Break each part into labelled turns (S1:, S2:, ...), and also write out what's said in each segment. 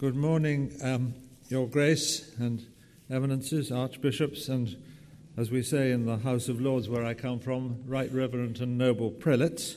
S1: Good morning, Your Grace and Eminences, Archbishops, and, as we say in the House of Lords where I come from, Right Reverend and Noble Prelates,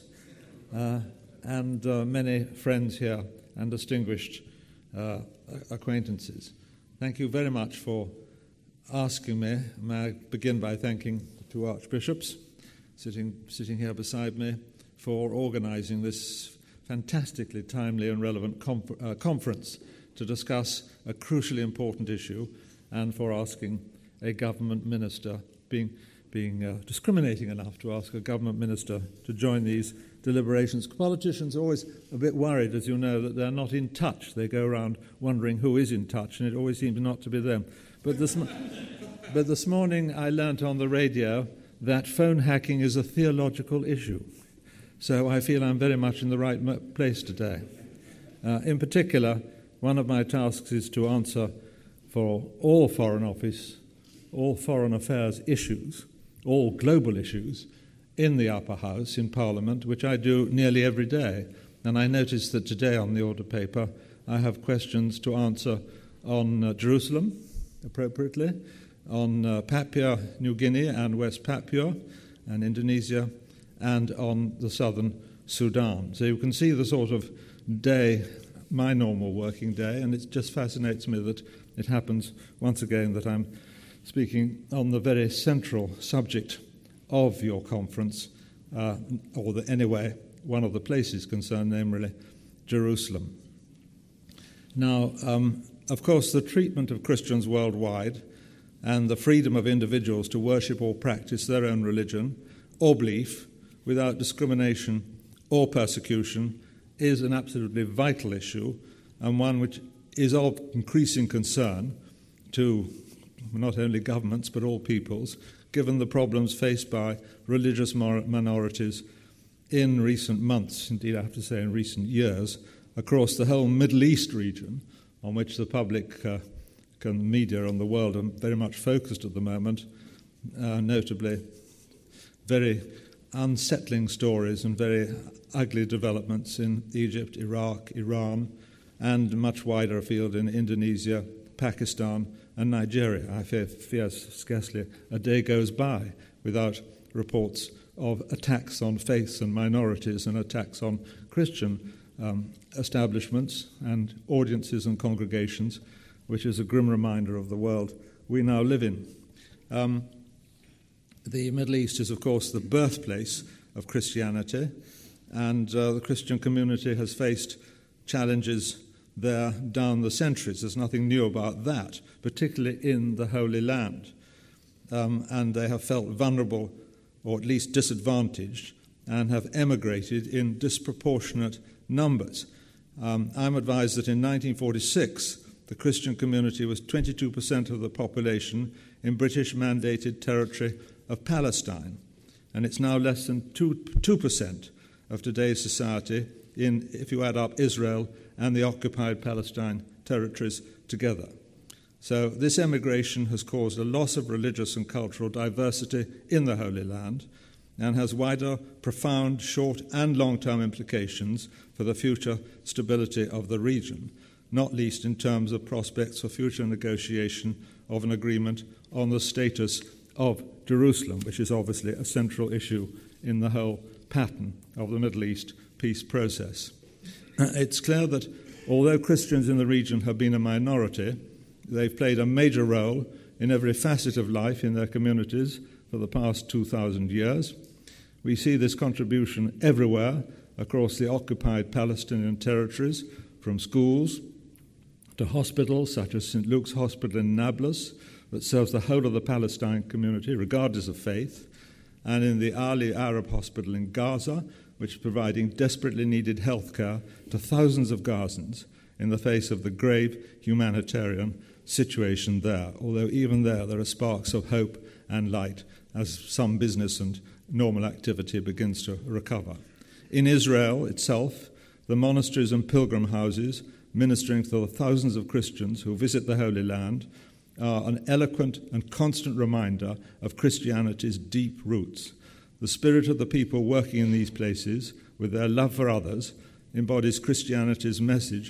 S1: and many friends here and distinguished acquaintances. Thank you very much for asking me. May I begin by thanking the two Archbishops sitting here beside me for organising this fantastically timely and relevant conference to discuss a crucially important issue, and for asking a government minister, being discriminating enough to ask a government minister to join these deliberations. Politicians are always a bit worried, as you know, that they're not in touch. They go around wondering who is in touch, and it always seems not to be them. But this morning I learnt on the radio that phone hacking is a theological issue. So I feel I'm very much in the right place today. In particular, one of my tasks is to answer for all Foreign Office, all foreign affairs issues, all global issues in the upper house, in Parliament, which I do nearly every day. And I noticed that today on the order paper I have questions to answer on Jerusalem, appropriately, on Papua New Guinea and West Papua and Indonesia, and on the southern Sudan. So you can see the sort of day, my normal working day, and it just fascinates me that it happens once again that I'm speaking on the very central subject of your conference, anyway, one of the places concerned, namely Jerusalem. Now, of course, the treatment of Christians worldwide and the freedom of individuals to worship or practice their own religion or belief without discrimination or persecution is an absolutely vital issue, and one which is of increasing concern to not only governments but all peoples, given the problems faced by religious minorities in recent months, indeed I have to say in recent years, across the whole Middle East region, on which the public media on the world are very much focused at the moment, notably very unsettling stories and very ugly developments in Egypt, Iraq, Iran, and much wider afield in Indonesia, Pakistan, and Nigeria. I fear scarcely a day goes by without reports of attacks on faiths and minorities and attacks on Christian establishments and audiences and congregations, which is a grim reminder of the world we now live in. The Middle East is, of course, the birthplace of Christianity, and the Christian community has faced challenges there down the centuries. There's nothing new about that, particularly in the Holy Land. And they have felt vulnerable, or at least disadvantaged, and have emigrated in disproportionate numbers. I'm advised that in 1946, the Christian community was 22% of the population in British-mandated territory of Palestine, and it's now less than 2% of today's society, if you add up Israel and the occupied Palestine territories together. So this emigration has caused a loss of religious and cultural diversity in the Holy Land and has wider, profound, short and long-term implications for the future stability of the region, not least in terms of prospects for future negotiation of an agreement on the status of Jerusalem, which is obviously a central issue in the whole pattern of the Middle East peace process. It's clear that although Christians in the region have been a minority, they've played a major role in every facet of life in their communities for the past 2,000 years. We see this contribution everywhere across the occupied Palestinian territories, from schools to hospitals such as St. Luke's Hospital in Nablus, that serves the whole of the Palestine community, regardless of faith, and in the Ali Arab Hospital in Gaza, which is providing desperately needed health care to thousands of Gazans in the face of the grave humanitarian situation there, although even there are sparks of hope and light as some business and normal activity begins to recover. In Israel itself, the monasteries and pilgrim houses ministering to the thousands of Christians who visit the Holy Land are an eloquent and constant reminder of Christianity's deep roots. The spirit of the people working in these places, with their love for others, embodies Christianity's message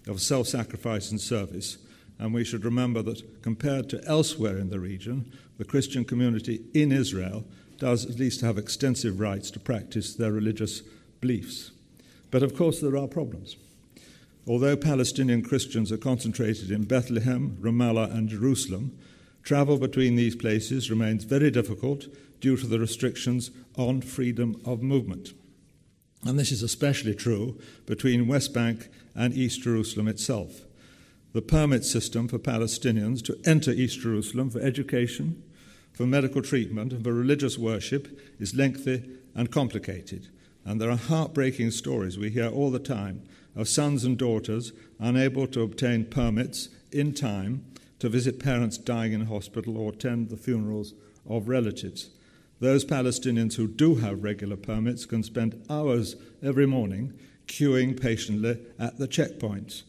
S1: of self-sacrifice and service, and we should remember that compared to elsewhere in the region, the Christian community in Israel does at least have extensive rights to practice their religious beliefs. But of course there are problems. Although Palestinian Christians are concentrated in Bethlehem, Ramallah and Jerusalem, travel between these places remains very difficult due to the restrictions on freedom of movement. And this is especially true between West Bank and East Jerusalem itself. The permit system for Palestinians to enter East Jerusalem for education, for medical treatment and for religious worship is lengthy and complicated. And there are heartbreaking stories we hear all the time of sons and daughters unable to obtain permits in time to visit parents dying in hospital or attend the funerals of relatives. Those Palestinians who do have regular permits can spend hours every morning queuing patiently at the checkpoints.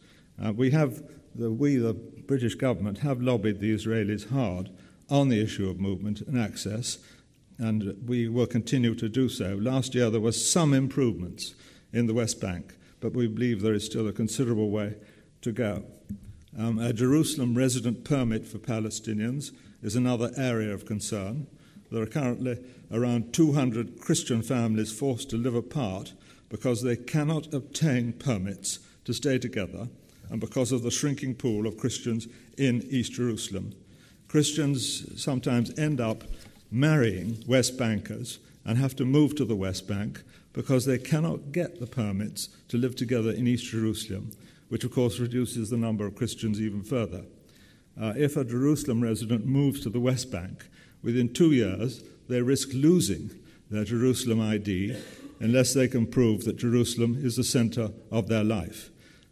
S1: The British government, have lobbied the Israelis hard on the issue of movement and access, and we will continue to do so. Last year there were some improvements in the West Bank, but we believe there is still a considerable way to go. A Jerusalem resident permit for Palestinians is another area of concern. There are currently around 200 Christian families forced to live apart because they cannot obtain permits to stay together and because of the shrinking pool of Christians in East Jerusalem. Christians sometimes end up marrying West Bankers and have to move to the West Bank because they cannot get the permits to live together in East Jerusalem, which of course reduces the number of Christians even further. If a Jerusalem resident moves to the West Bank, within 2 years they risk losing their Jerusalem ID unless they can prove that Jerusalem is the centre of their life.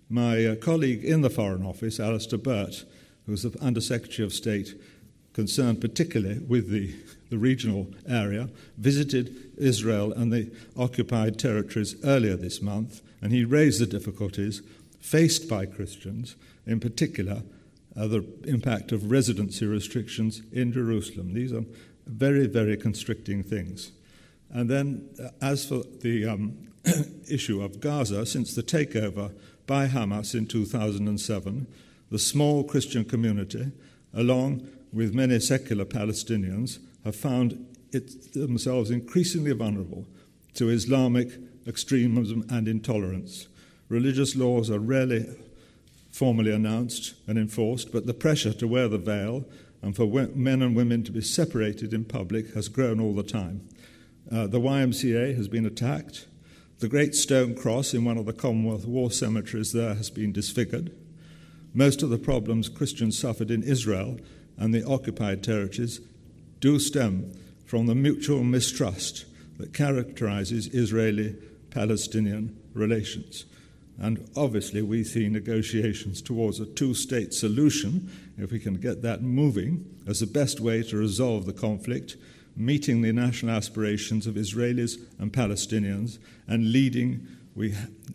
S1: My colleague in the Foreign Office, Alistair Burt, who was the Under-Secretary of State concerned particularly with the regional area, visited Israel and the occupied territories earlier this month, and he raised the difficulties faced by Christians, in particular the impact of residency restrictions in Jerusalem. These are very, very constricting things. And then as for the issue of Gaza, since the takeover by Hamas in 2007, the small Christian community, along with many secular Palestinians, have found themselves increasingly vulnerable to Islamic extremism and intolerance. Religious laws are rarely formally announced and enforced, but the pressure to wear the veil and for men and women to be separated in public has grown all the time. The YMCA has been attacked. The Great Stone Cross in one of the Commonwealth War cemeteries there has been disfigured. Most of the problems Christians suffered in Israel and the occupied territories do stem from the mutual mistrust that characterizes Israeli-Palestinian relations. And obviously we see negotiations towards a two-state solution, if we can get that moving, as the best way to resolve the conflict, meeting the national aspirations of Israelis and Palestinians, and leading, we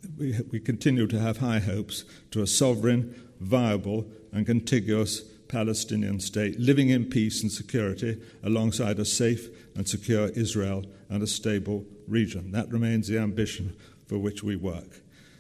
S1: continue to have high hopes, to a sovereign, viable and contiguous Palestinian state, living in peace and security alongside a safe and secure Israel and a stable region. That remains the ambition for which we work.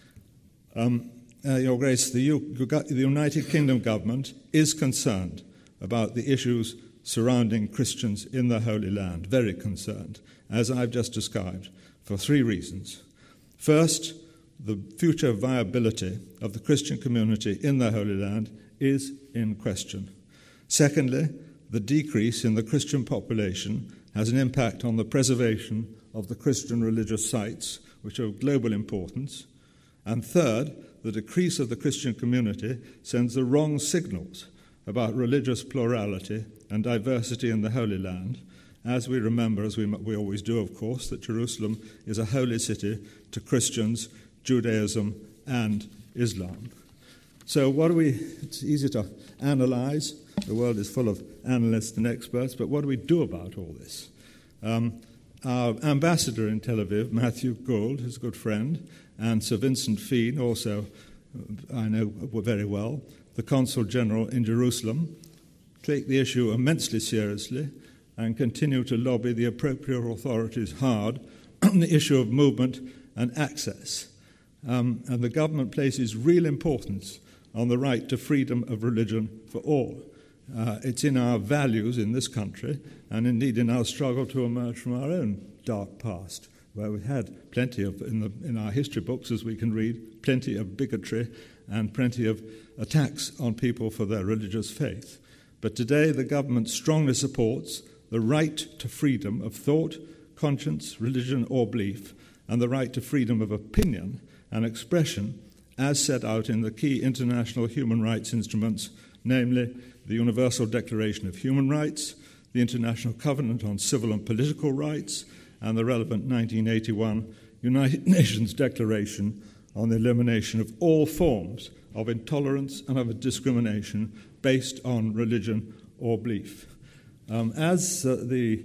S1: Your Grace, the United Kingdom government is concerned about the issues surrounding Christians in the Holy Land, very concerned, as I've just described, for 3 reasons. First, the future viability of the Christian community in the Holy Land is in question. Secondly, the decrease in the Christian population has an impact on the preservation of the Christian religious sites, which are of global importance. And third, the decrease of the Christian community sends the wrong signals about religious plurality and diversity in the Holy Land, as we remember, as we always do, of course, that Jerusalem is a holy city to Christians, Judaism, and Islam. So it's easy to analyze. The world is full of analysts and experts, but what do we do about all this? Our ambassador in Tel Aviv, Matthew Gould, his good friend, and Sir Vincent Feen, also I know very well, the Consul General in Jerusalem, take the issue immensely seriously and continue to lobby the appropriate authorities hard on the issue of movement and access. And the government places real importance on the right to freedom of religion for all. It's in our values in this country, and indeed in our struggle to emerge from our own dark past, where we had plenty of, in our history books, as we can read, plenty of bigotry and plenty of attacks on people for their religious faith. But today the government strongly supports the right to freedom of thought, conscience, religion or belief, and the right to freedom of opinion and expression as set out in the key international human rights instruments, namely the Universal Declaration of Human Rights, the International Covenant on Civil and Political Rights, and the relevant 1981 United Nations Declaration on the elimination of all forms of intolerance and of discrimination based on religion or belief. As the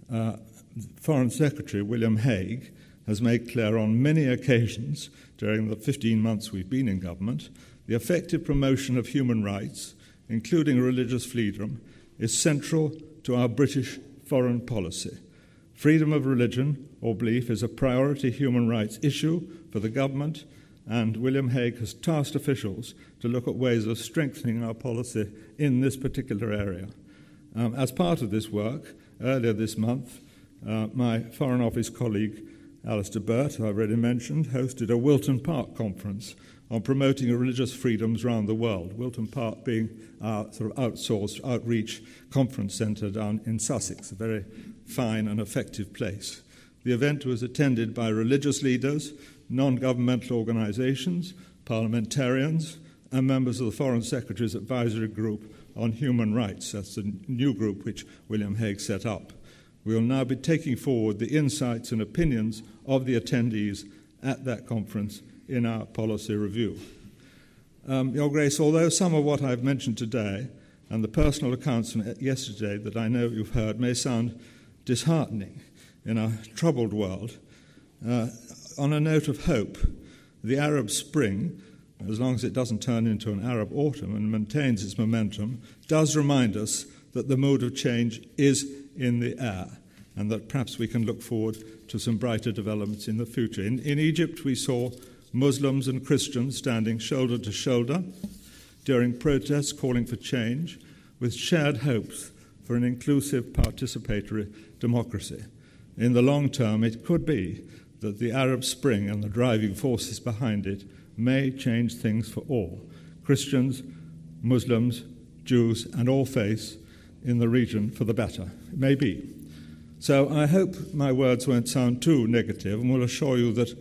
S1: Foreign Secretary, William Hague, has made clear on many occasions during the 15 months we've been in government, the effective promotion of human rights, including religious freedom, is central to our British foreign policy. Freedom of religion or belief is a priority human rights issue for the government, and William Hague has tasked officials to look at ways of strengthening our policy in this particular area. As part of this work, earlier this month, my Foreign Office colleague Alistair Burt, who I've already mentioned, hosted a Wilton Park conference on promoting religious freedoms around the world, Wilton Park being our sort of outsourced outreach conference centre down in Sussex, a very fine and effective place. The event was attended by religious leaders, non-governmental organisations, parliamentarians, and members of the Foreign Secretary's Advisory Group on Human Rights. That's the new group which William Hague set up. We will now be taking forward the insights and opinions of the attendees at that conference in our policy review. Your Grace, although some of what I've mentioned today and the personal accounts from yesterday that I know you've heard may sound disheartening in a troubled world, on a note of hope, the Arab Spring, as long as it doesn't turn into an Arab autumn and maintains its momentum, does remind us that the mode of change is in the air and that perhaps we can look forward to some brighter developments in the future. In Egypt, we saw Muslims and Christians standing shoulder to shoulder during protests calling for change with shared hopes for an inclusive, participatory democracy. In the long term, it could be that the Arab Spring and the driving forces behind it may change things for all, Christians, Muslims, Jews, and all faiths in the region for the better. It may be. So I hope my words won't sound too negative, and will assure you that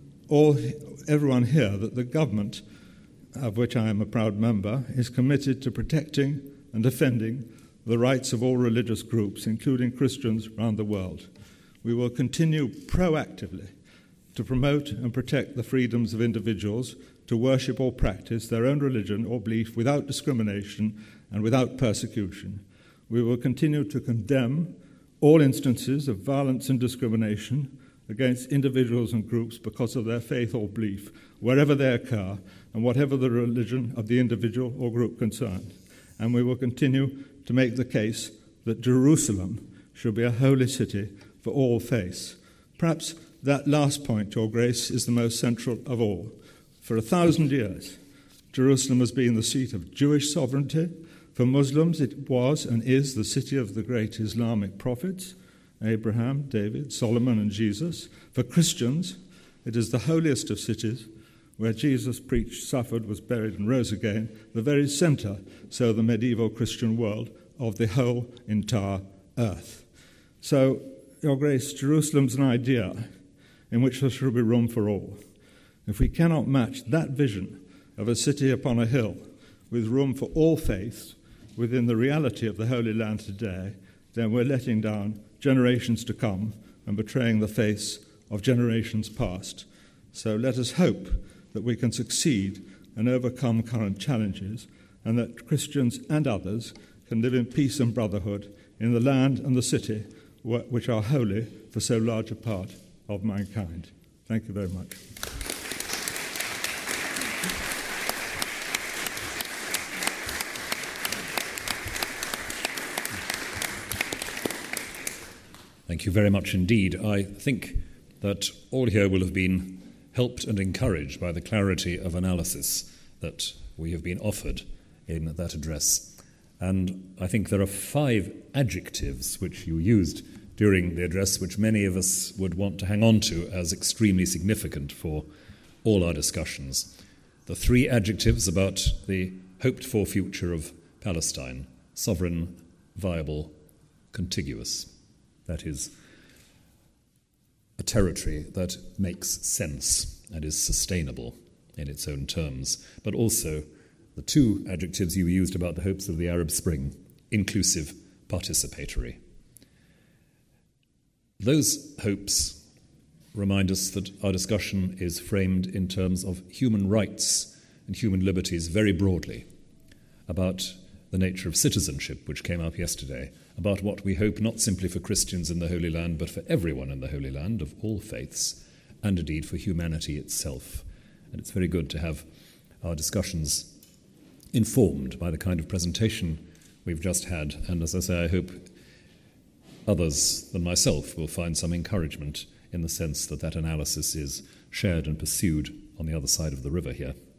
S1: everyone here, that the government, of which I am a proud member, is committed to protecting and defending the rights of all religious groups, including Christians around the world. We will continue proactively to promote and protect the freedoms of individuals to worship or practice their own religion or belief without discrimination and without persecution. We will continue to condemn all instances of violence and discrimination against individuals and groups because of their faith or belief, wherever they occur, and whatever the religion of the individual or group concerned. And we will continue to make the case that Jerusalem should be a holy city for all faiths. Perhaps that last point, Your Grace, is the most central of all. For 1,000 years, Jerusalem has been the seat of Jewish sovereignty. For Muslims, it was and is the city of the great Islamic prophets, Abraham, David, Solomon, and Jesus. For Christians, it is the holiest of cities, where Jesus preached, suffered, was buried, and rose again, the very centre, so the medieval Christian world, of the whole entire earth. So, Your Grace, Jerusalem's an idea in which there should be room for all. If we cannot match that vision of a city upon a hill with room for all faiths within the reality of the Holy Land today, then we're letting down generations to come and betraying the faiths of generations past. So let us hope that we can succeed and overcome current challenges, and that Christians and others can live in peace and brotherhood in the land and the city which are holy for so large a part of mankind. Thank you very much.
S2: Thank you very much indeed. I think that all here will have been helped and encouraged by the clarity of analysis that we have been offered in that address. And I think there are 5 adjectives which you used during the address which many of us would want to hang on to as extremely significant for all our discussions. The 3 adjectives about the hoped-for future of Palestine: sovereign, viable, contiguous. That is, a territory that makes sense and is sustainable in its own terms. But also the 2 adjectives you used about the hopes of the Arab Spring: inclusive, participatory. Those hopes remind us that our discussion is framed in terms of human rights and human liberties very broadly, about the nature of citizenship, which came up yesterday, about what we hope not simply for Christians in the Holy Land, but for everyone in the Holy Land of all faiths, and indeed for humanity itself. And it's very good to have our discussions informed by the kind of presentation we've just had. And as I say, I hope others than myself will find some encouragement in the sense that that analysis is shared and pursued on the other side of the river here.